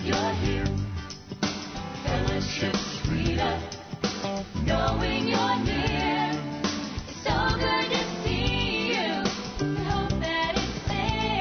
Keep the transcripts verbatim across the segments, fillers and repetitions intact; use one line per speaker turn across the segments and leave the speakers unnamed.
you're here. Fellowship's sweeter, knowing you're near. It's so good to see you. We hope that it's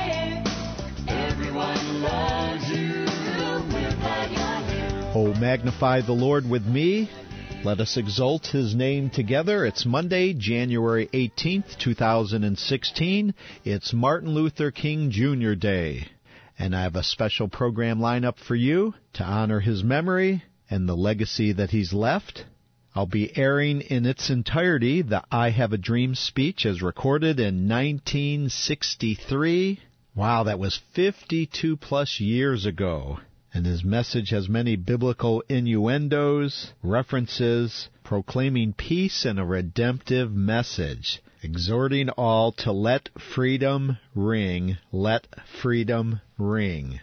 there. Everyone loves you. We're glad you're here.
Oh, magnify the Lord with me. Let us exalt His name together. It's Monday, January eighteenth, two thousand sixteen. It's Martin Luther King Junior Day. And I have a special program lineup for you to honor his memory and the legacy that he's left. I'll be airing in its entirety the I Have a Dream speech as recorded in nineteen sixty-three. Wow, that was fifty-two plus years ago. And his message has many biblical innuendos, references, proclaiming peace and a redemptive message, exhorting all to let freedom ring, let freedom ring.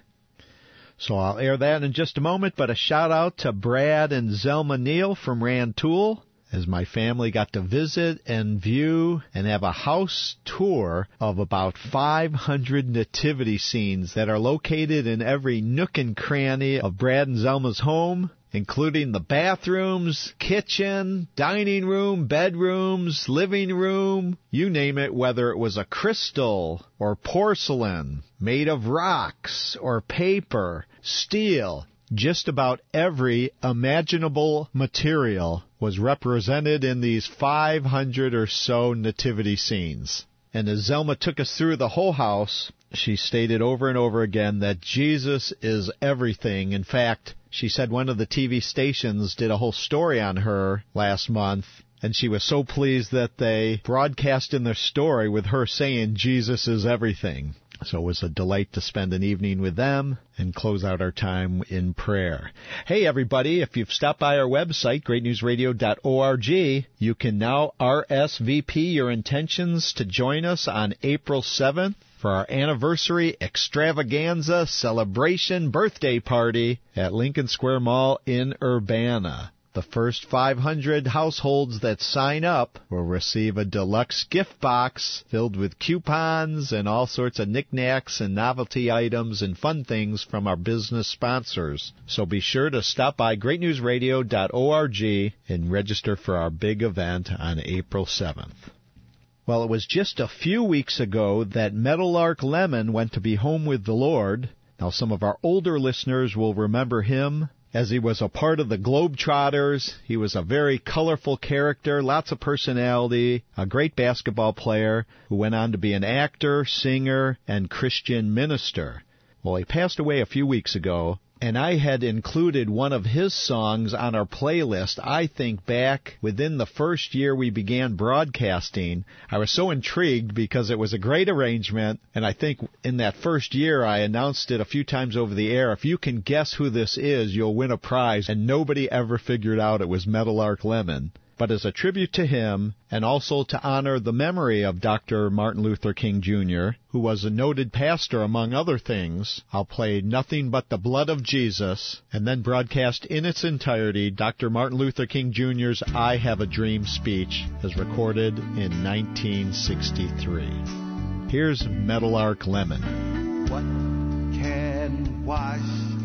So I'll air that in just a moment, but a shout out to Brad and Zelma Neal from Rantoul, as my family got to visit and view and have a house tour of about five hundred nativity scenes that are located in every nook and cranny of Brad and Zelma's home, including the bathrooms, kitchen, dining room, bedrooms, living room, you name it, whether it was a crystal or porcelain, made of rocks or paper, steel. Just about every imaginable material was represented in these five hundred or so nativity scenes. And as Zelma took us through the whole house, she stated over and over again that Jesus is everything. In fact, she said one of the T V stations did a whole story on her last month, and she was so pleased that they broadcast in their story with her saying Jesus is everything. So it was a delight to spend an evening with them and close out our time in prayer. Hey, everybody, if you've stopped by our website, great news radio dot org, you can now R S V P your intentions to join us on April seventh for our anniversary extravaganza celebration birthday party at Lincoln Square Mall in Urbana. The first five hundred households that sign up will receive a deluxe gift box filled with coupons and all sorts of knickknacks and novelty items and fun things from our business sponsors. So be sure to stop by great news radio dot org and register for our big event on April seventh. Well, it was just a few weeks ago that Meadowlark Lemon went to be home with the Lord. Now, some of our older listeners will remember him as he was a part of the Globetrotters. He was a very colorful character, lots of personality, a great basketball player who went on to be an actor, singer, and Christian minister. Well, he passed away a few weeks ago, and I had included one of his songs on our playlist, I think back within the first year we began broadcasting. I was so intrigued because it was a great arrangement, and I think in that first year I announced it a few times over the air. If you can guess who this is, you'll win a prize, and nobody ever figured out it was Meadowlark Lemon. But as a tribute to him, and also to honor the memory of Doctor Martin Luther King Junior, who was a noted pastor among other things, I'll play Nothing But the Blood of Jesus, and then broadcast in its entirety Doctor Martin Luther King Junior's I Have a Dream speech, as recorded in nineteen sixty-three. Here's Meadowlark Lemon.
What can wash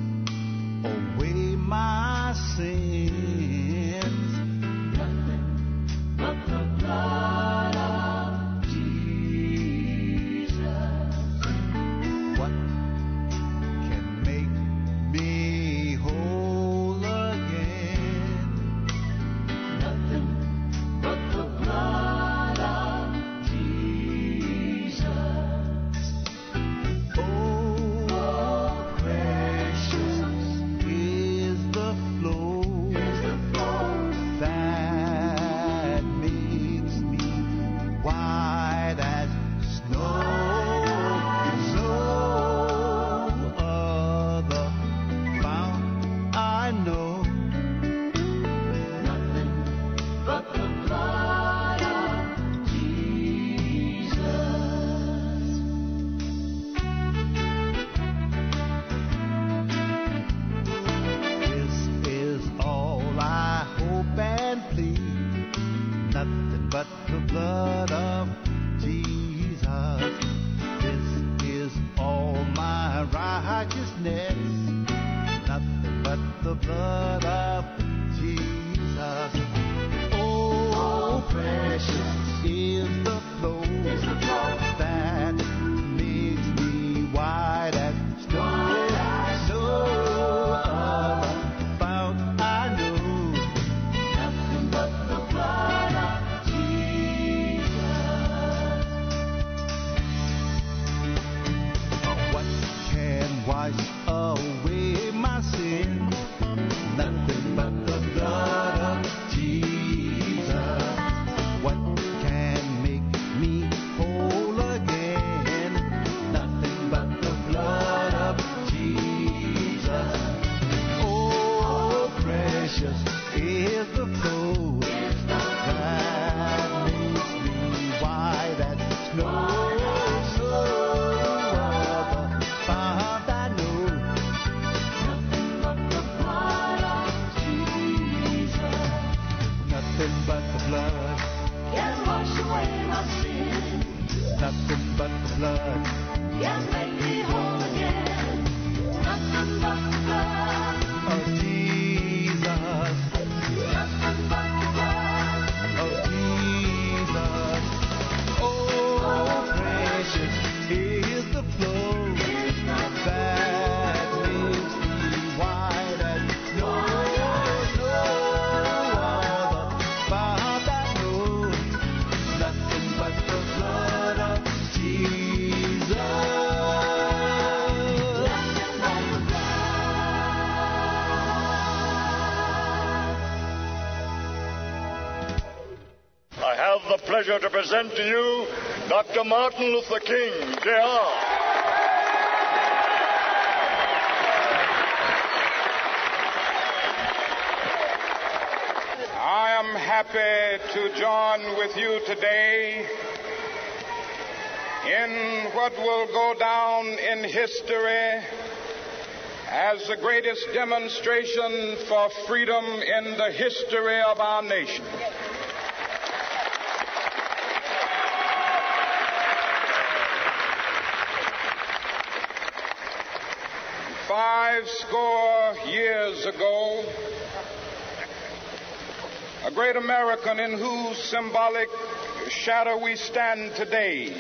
away my sins?
But the blood of Jesus.
What can make me whole again?
Nothing but the blood of Jesus.
Oh,
Oh, precious
but the blood of Jesus. Oh, precious is the flow that makes me white as snow. No other fount I know. Nothing but the blood of Jesus. What can wash away my sin? Nothing but the blood of Jesus. What can make me whole again? Nothing but the blood of Jesus. Oh, precious is the flow that makes me white as snow. No other fount I know. Nothing but the blood of Jesus. Nothing but the blood.
Can wash away my sin.
Nothing but the blood.
Can make me whole again. Nothing but the blood.
Of Jesus.
Nothing but the blood.
Of Jesus. Oh, precious is the flow that makes me white as snow. No other fount I know. Nothing but the blood of Jesus.
Nothing but the blood.
I have the pleasure to present to you Doctor Martin Luther King, J R
I am happy to join with you today in what will go down in history as the greatest demonstration for freedom in the history of our nation. Five score years ago, a great American in whose symbolic shadow we stand today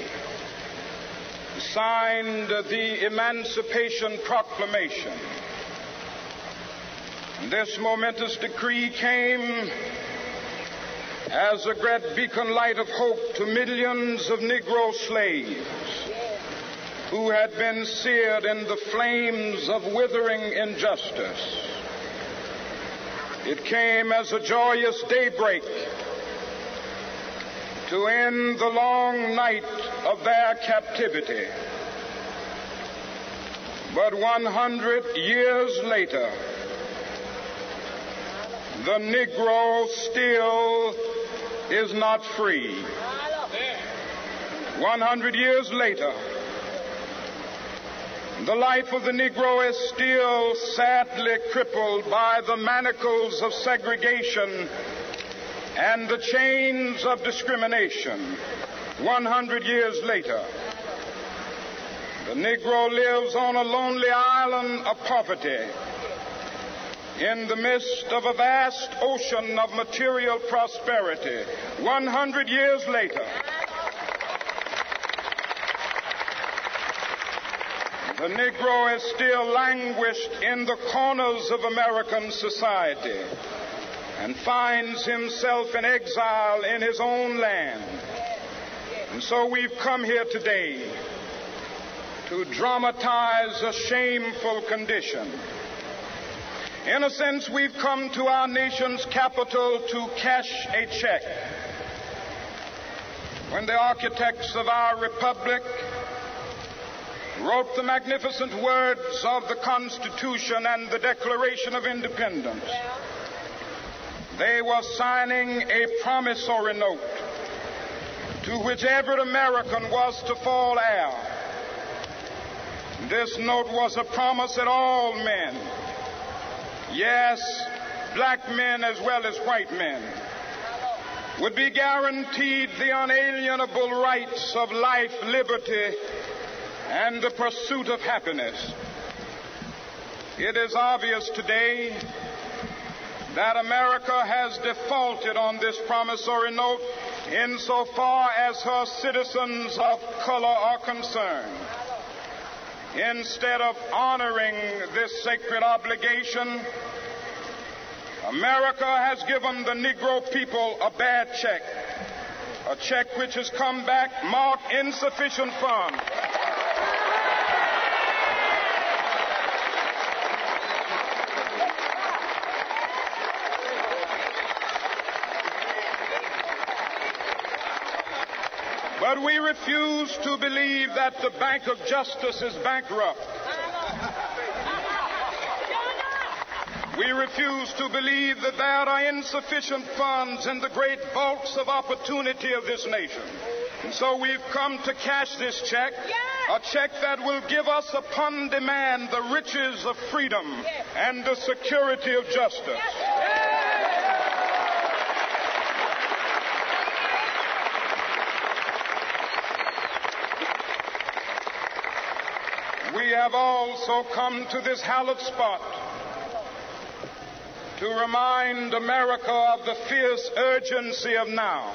signed the Emancipation Proclamation. This momentous decree came as a great beacon light of hope to millions of Negro slaves who had been seared in the flames of withering injustice. It came as a joyous daybreak to end the long night of their captivity. But one hundred years later, the Negro still is not free. one hundred years later, the life of the Negro is still sadly crippled by the manacles of segregation and the chains of discrimination. one hundred years later, the Negro lives on a lonely island of poverty in the midst of a vast ocean of material prosperity. one hundred years later, the Negro is still languished in the corners of American society and finds himself in exile in his own land. And so we've come here today to dramatize a shameful condition. In a sense, we've come to our nation's capital to cash a check. When the architects of our republic wrote the magnificent words of the Constitution and the Declaration of Independence, they were signing a promissory note to which every American was to fall heir. This note was a promise that all men, yes, black men as well as white men, would be guaranteed the unalienable rights of life, liberty, and the pursuit of happiness. It is obvious today that America has defaulted on this promissory note insofar as her citizens of color are concerned. Instead of honoring this sacred obligation, America has given the Negro people a bad check, a check which has come back marked insufficient funds. But we refuse to believe that the Bank of Justice is bankrupt. We refuse to believe that there are insufficient funds in the great vaults of opportunity of this nation. And so we've come to cash this check, a check that will give us upon demand the riches of freedom and the security of justice. We have also come to this hallowed spot to remind America of the fierce urgency of now.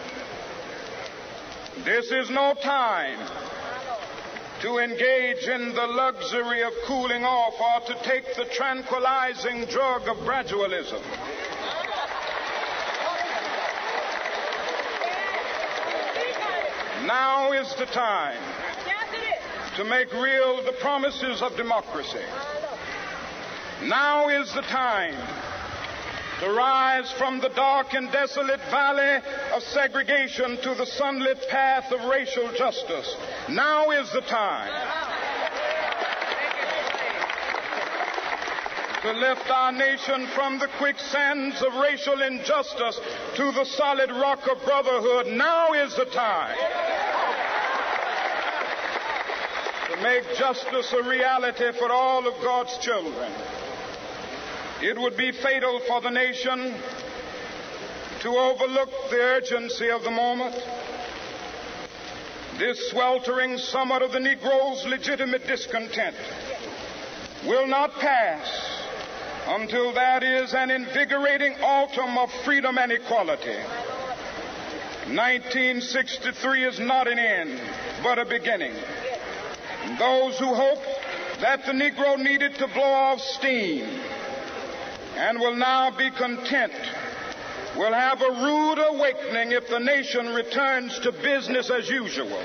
This is no time to engage in the luxury of cooling off or to take the tranquilizing drug of gradualism. Now is the time to make real the promises of democracy. Now is the time to rise from the dark and desolate valley of segregation to the sunlit path of racial justice. Now is the time to lift our nation from the quicksands of racial injustice to the solid rock of brotherhood. Now is the time to make justice a reality for all of God's children. It would be fatal for the nation to overlook the urgency of the moment. This sweltering summit of the Negro's legitimate discontent will not pass until that is an invigorating autumn of freedom and equality. nineteen sixty-three is not an end, but a beginning. Those who hope that the Negro needed to blow off steam and will now be content will have a rude awakening if the nation returns to business as usual.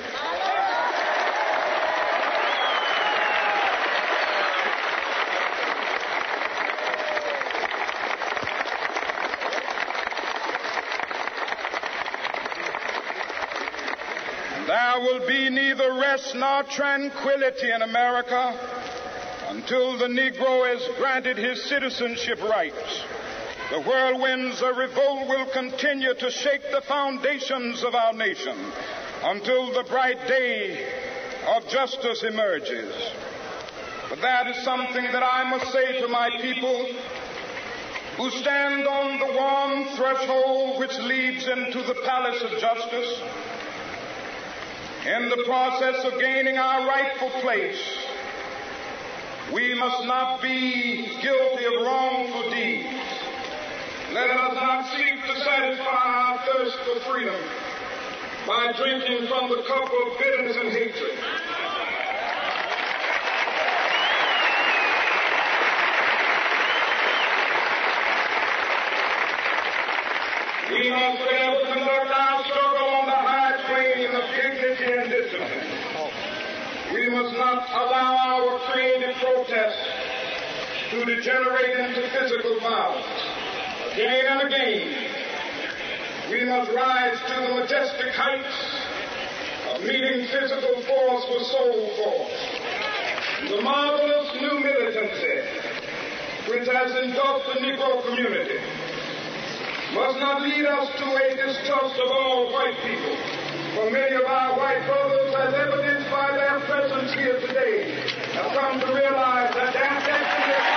There will be neither rest nor tranquility in America until the Negro has granted his citizenship rights. The whirlwinds of revolt will continue to shake the foundations of our nation until the bright day of justice emerges. But that is something that I must say to my people who stand on the warm threshold which leads into the palace of justice. In the process of gaining our rightful place, we must not be guilty of wrongful deeds. Let us not seek to satisfy our thirst for freedom by drinking from the cup of bitterness and hatred. We must fail to conduct our struggle on the high plane of dignity and discipline. We must not allow our creative protest to degenerate into physical violence. Again and again, we must rise to the majestic heights of meeting physical force with soul force. The marvelous new militancy which has engulfed the Negro community must not lead us to a distrust of all white people. For many of our white brothers, as evidenced by their presence here today, have come to realize that their destiny is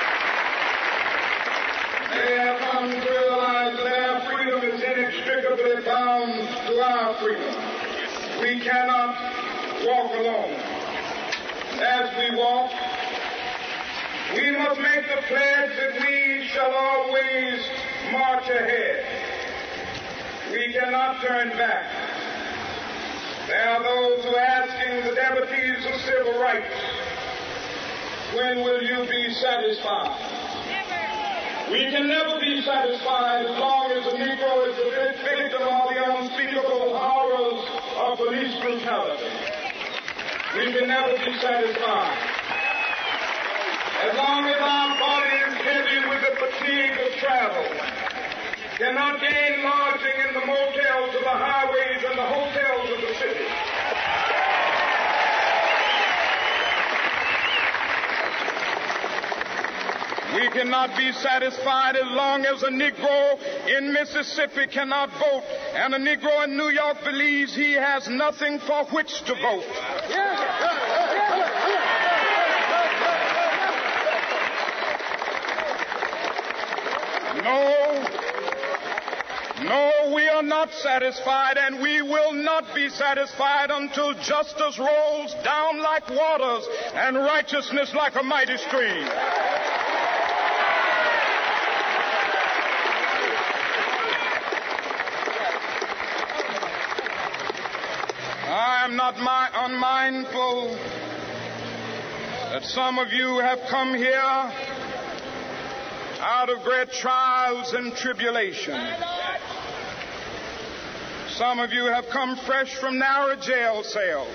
They have come to realize that their freedom is inextricably bound to our freedom. We cannot walk alone. As we walk, we must make the pledge that we shall always march ahead. We cannot turn back. There are those who are asking the devotees of civil rights, when will you be satisfied? We can never be satisfied as long as a Negro is a victim of the unspeakable horrors of police brutality. We can never be satisfied. As long as our body is heavy with the fatigue of travel, cannot gain lodging in the motels of the highways and the hotels of the city. We cannot be satisfied as long as a Negro in Mississippi cannot vote and a Negro in New York believes he has nothing for which to vote. No, no, we are not satisfied, and we will not be satisfied until justice rolls down like waters and righteousness like a mighty stream. I am not my, unmindful that some of you have come here out of great trials and tribulation. Some of you have come fresh from narrow jail cells.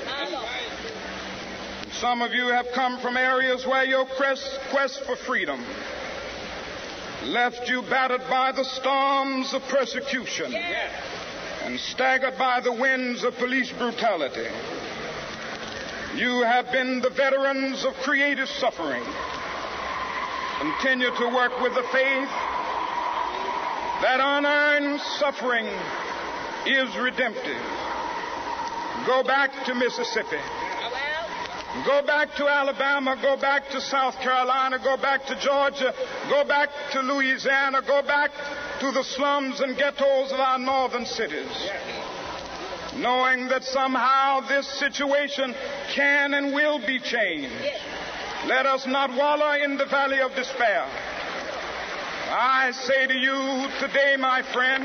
Some of you have come from areas where your quest, quest for freedom left you battered by the storms of persecution and staggered by the winds of police brutality. You have been the veterans of creative suffering. Continue to work with the faith that unearned suffering is redemptive. Go back to Mississippi. Go back to Alabama. Go back to South Carolina. Go back to Georgia. Go back to Louisiana. Go back to the slums and ghettos of our northern cities. Knowing that somehow this situation can and will be changed. Let us not wallow in the valley of despair. I say to you today, my friend,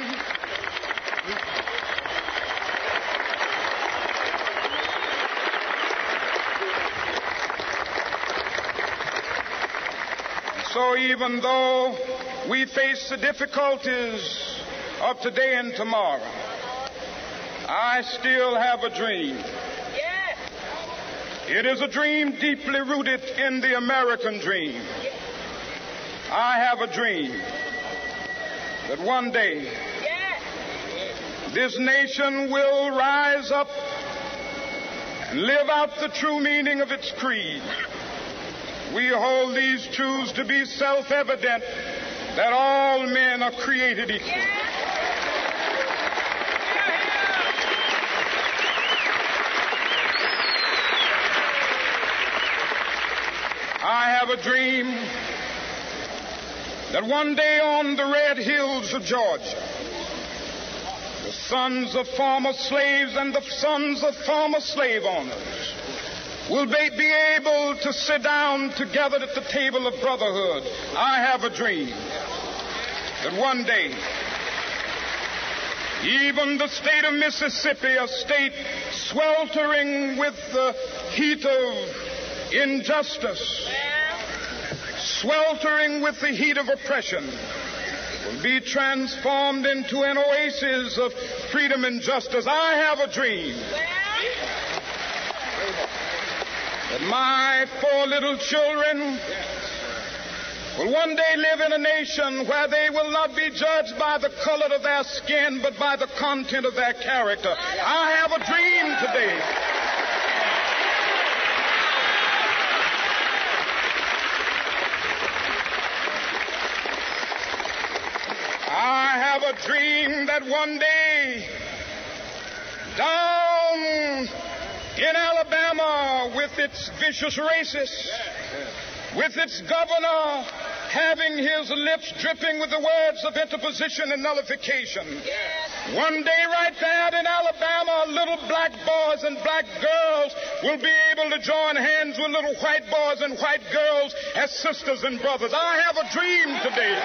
so even though we face the difficulties of today and tomorrow, I still have a dream. It is a dream deeply rooted in the American dream. I have a dream that one day this nation will rise up and live out the true meaning of its creed. We hold these truths to be self-evident that all men are created equal. I have a dream that one day on the red hills of Georgia, the sons of former slaves and the sons of former slave owners will be, be able to sit down together at the table of brotherhood. I have a dream that one day, even the state of Mississippi, a state sweltering with the heat of injustice, sweltering with the heat of oppression, will be transformed into an oasis of freedom and justice. I have a dream that my four little children will one day live in a nation where they will not be judged by the color of their skin, but by the content of their character. I have a dream today. I have a dream that one day, down in Alabama, with its vicious racists, with its governor having his lips dripping with the words of interposition and nullification, One day right there in Alabama, little black boys and black girls will be able to join hands with little white boys and white girls as sisters and brothers. I have a dream today.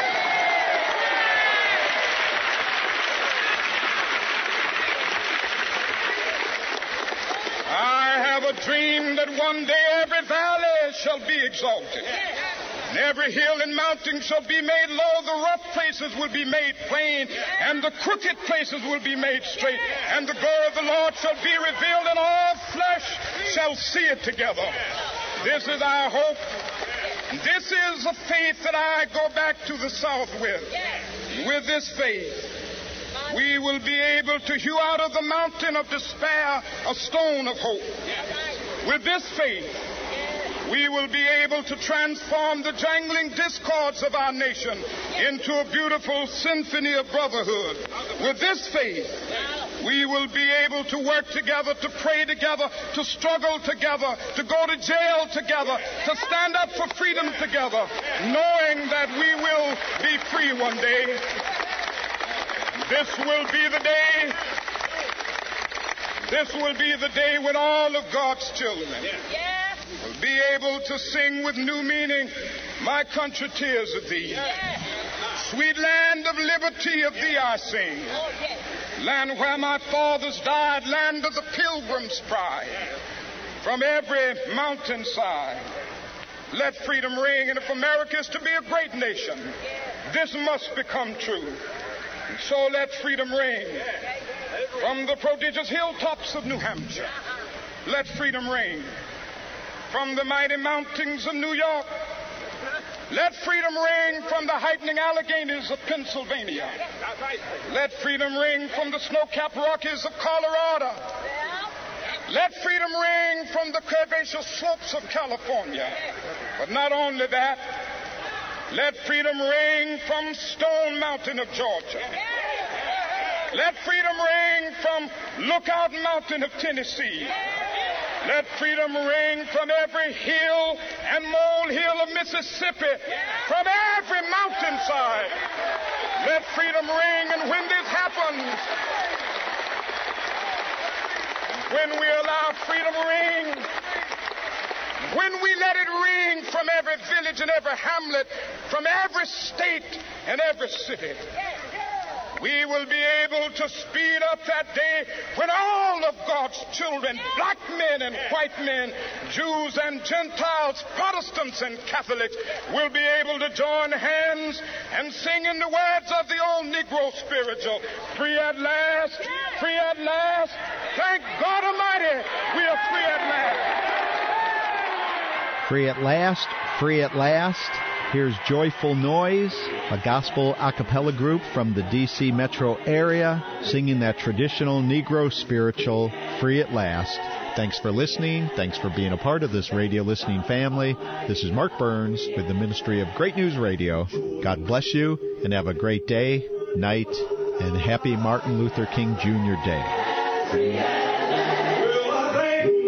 I have a dream that one day every valley shall be exalted. And every hill and mountain shall be made low. The rough places will be made plain, and the crooked places will be made straight. And the glory of the Lord shall be revealed, and all flesh shall see it together. This is our hope. This is a faith that I go back to the South with. With this faith, we will be able to hew out of the mountain of despair a stone of hope. With this faith, we will be able to transform the jangling discords of our nation into a beautiful symphony of brotherhood. With this faith, we will be able to work together, to pray together, to struggle together, to go to jail together, to stand up for freedom together, knowing that we will be free one day. This will be the day, this will be the day when all of God's children will be able to sing with new meaning, my country, tears of thee. Sweet land of liberty, of thee I sing. Land where my fathers died, land of the pilgrim's pride. From every mountainside, let freedom ring. And if America is to be a great nation, this must become true. And so let freedom ring. From the prodigious hilltops of New Hampshire, let freedom ring. From the mighty mountains of New York, let freedom ring. From the heightening Alleghenies of Pennsylvania, let freedom ring. From the snow-capped Rockies of Colorado, let freedom ring. From the curvaceous slopes of California. But not only that, let freedom ring from Stone Mountain of Georgia. Let freedom ring from Lookout Mountain of Tennessee. Let freedom ring from every hill and molehill of Mississippi, from every mountainside. Let freedom ring, and when this happens, when we allow freedom to ring, when we let it ring from every village and every hamlet, from every state and every city, we will be able to speed up that day when all of God's children, black men and white men, Jews and Gentiles, Protestants and Catholics, will be able to join hands and sing in the words of the old Negro spiritual, free at last, free at last. Thank God Almighty, we are free at last.
Free at last, free at last. Here's Joyful Noise, a gospel a cappella group from the D C metro area, singing that traditional Negro spiritual, Free at Last. Thanks for listening. Thanks for being a part of this radio listening family. This is Mark Burns with the Ministry of Great News Radio. God bless you, and have a great day, night, and happy Martin Luther King Junior Day.
Free at last.